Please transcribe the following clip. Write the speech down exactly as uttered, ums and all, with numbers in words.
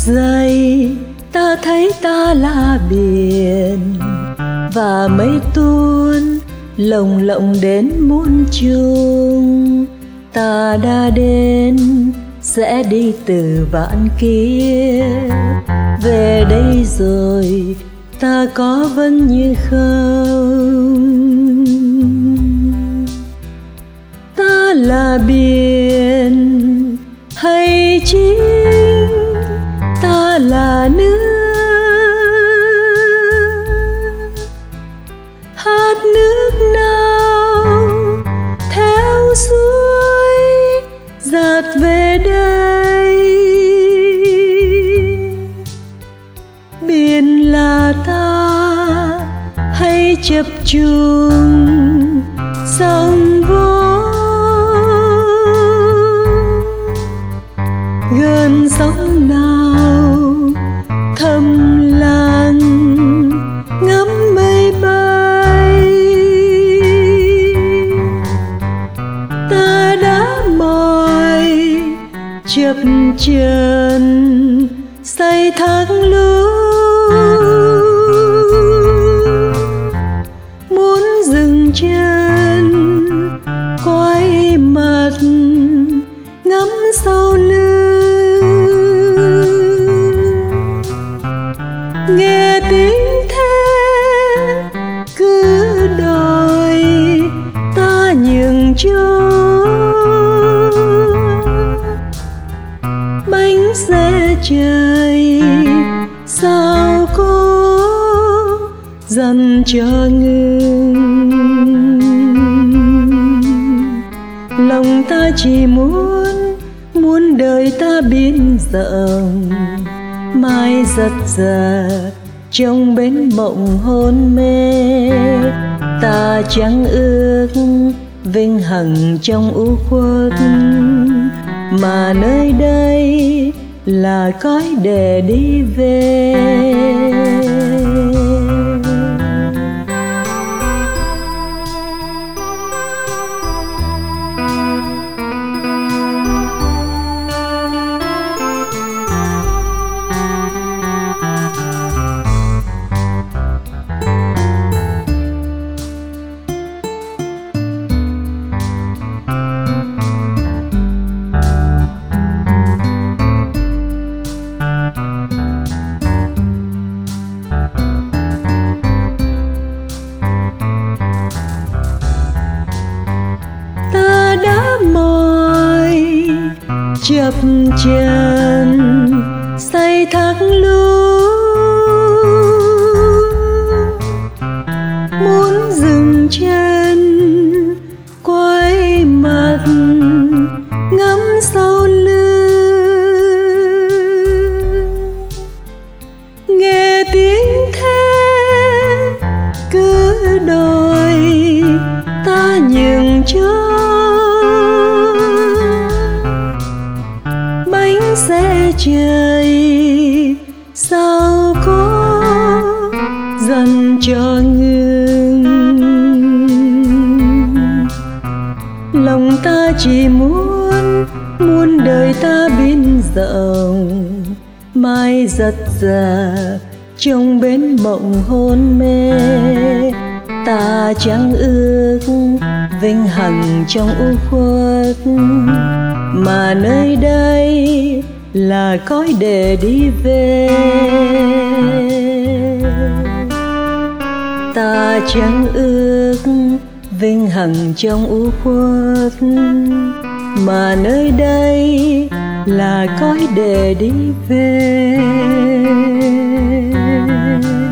giây ta thấy ta là biển, và mây tuôn lồng lộng đến muôn trùng. Ta đã đến sẽ đi từ vạn kiếp, về đây rồi ta có vẫn như không. Ta là biển hay chim, ta là nước, hạt nước nào theo suối dạt về đây. Biển là ta hay chập trùng sóng vỗ, gần sóng nào thầm lặng ngắm mây bay. Ta đã mỏi chập chờn say thác lũ, muốn dừng chân quay mặt ngắm sau lưng. Nghe tiếng thế cứ đòi ta nhường cho bánh xe trời, sao cố dần cho ngừng. Lòng ta chỉ muốn muốn đời ta biến rộng, mai giật giật trong bến mộng hôn mê. Ta chẳng ước vinh hằng trong u khuất, mà nơi đây là cõi để đi về. Chập chờn say thác lũ, muốn dừng chân quay mặt ngắm sau lưng. Nghe tiếng thế cứ đòi ta nhường cho xe trời, sao có dần cho ngừng. Lòng ta chỉ muốn muốn đời ta biến rộng, mai giật giật trong bến mộng hôn mê. Ta chẳng ước vinh hằng trong u khuất, mà nơi đây là cõi để đi về. Ta chẳng ước vinh hằng trong u khuất, mà nơi đây là cõi để đi về.